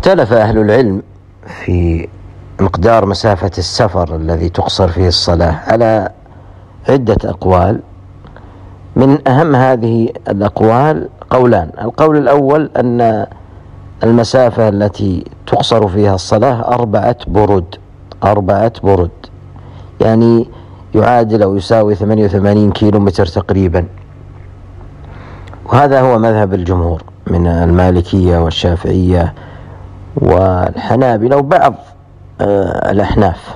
اختلف أهل العلم في مقدار مسافة السفر الذي تقصر فيه الصلاة على عدة أقوال. من أهم هذه الأقوال قولان. القول الأول أن المسافة التي تقصر فيها الصلاة 4 برد، يعني يعادل أو يساوي 88 كيلومتر تقريبا، وهذا هو مذهب الجمهور من المالكية والشافعية والحنابلة وبعض الأحناف.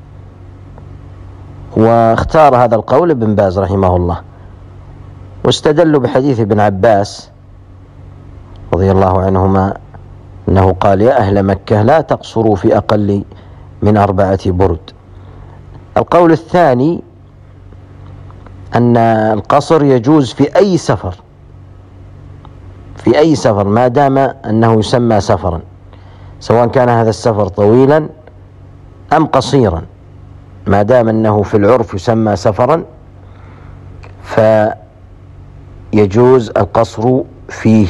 واختار هذا القول ابن باز رحمه الله، واستدلوا بحديث ابن عباس رضي الله عنهما أنه قال: يا أهل مكة لا تقصروا في أقل من 4 برد. القول الثاني أن القصر يجوز في أي سفر ما دام أنه يسمى سفرا، سواء كان هذا السفر طويلا أم قصيرا، ما دام أنه في العرف يسمى سفرا فيجوز القصر فيه.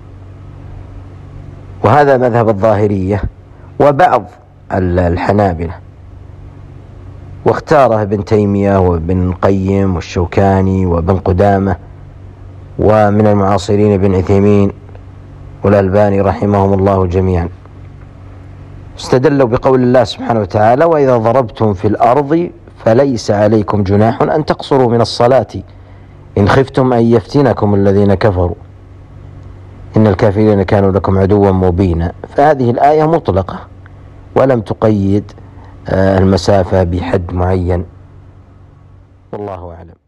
وهذا مذهب الظاهرية وبعض الحنابلة، واختاره ابن تيمية وابن القيم والشوكاني وابن قدامة، ومن المعاصرين ابن عثيمين والألباني رحمهم الله جميعا. استدلوا بقول الله سبحانه وتعالى: وإذا ضربتم في الأرض فليس عليكم جناح أن تقصروا من الصلاة إن خفتم أن يفتنكم الذين كفروا إن الكافرين كانوا لكم عدوا مبينا. فهذه الآية مطلقة ولم تقيد المسافة بحد معين، والله أعلم.